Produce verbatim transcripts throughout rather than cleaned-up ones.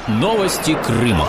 Новости Крыма.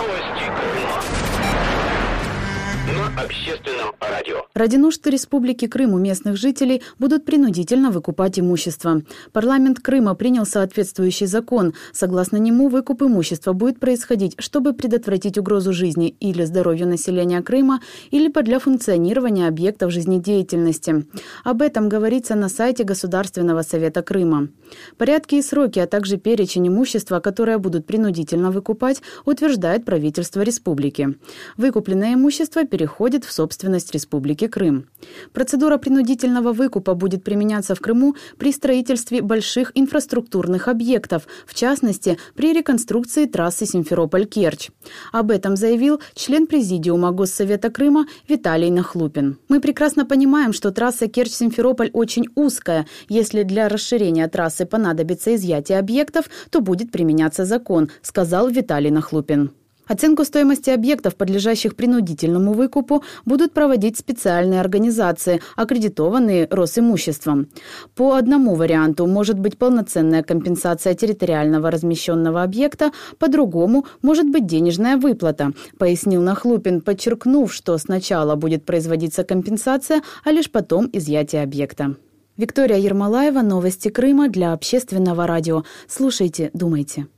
На общественном радио. Ради нужд Республики Крым у местных жителей будут принудительно выкупать имущество. Парламент Крыма принял соответствующий закон. Согласно нему, выкуп имущества будет происходить, чтобы предотвратить угрозу жизни или здоровью населения Крыма, или для функционирования объектов жизнедеятельности. Об этом говорится на сайте Государственного совета Крыма. Порядки и сроки, а также перечень имущества, которое будут принудительно выкупать, утверждает правительство республики. Выкупленное имущество переходит в собственность Республики Крым. Процедура принудительного выкупа будет применяться в Крыму при строительстве больших инфраструктурных объектов, в частности, при реконструкции трассы Симферополь-Керчь. Об этом заявил член Президиума Госсовета Крыма Виталий Нахлупин. «Мы прекрасно понимаем, что трасса Керчь-Симферополь очень узкая. Если для расширения трассы понадобится изъятие объектов, то будет применяться закон», сказал Виталий Нахлупин. Оценку стоимости объектов, подлежащих принудительному выкупу, будут проводить специальные организации, аккредитованные Росимуществом. По одному варианту может быть полноценная компенсация территориального размещенного объекта, по другому может быть денежная выплата, пояснил Нахлупин, подчеркнув, что сначала будет производиться компенсация, а лишь потом изъятие объекта. Виктория Ермолаева, новости Крыма для общественного радио. Слушайте, думайте.